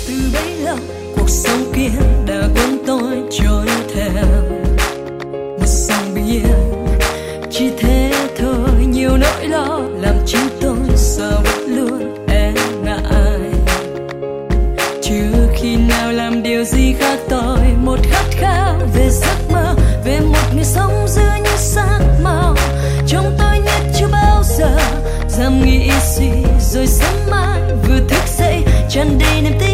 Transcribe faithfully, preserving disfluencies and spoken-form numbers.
từ bấy lâu cuộc sống kia đã cuốn tôi trôi theo một dòng bình yên. Chỉ thế thôi, nhiều nỗi lo làm chính tôi sợ vẫn luôn e ngại. Chưa khi nào làm điều gì khác tôi, một khát khao về giấc mơ, về một người sống giữa những sắc màu. Trong tôi nhất chưa bao giờ dám nghĩ suy, rồi sớm mai vừa thức dậy tràn đầy niềm tin.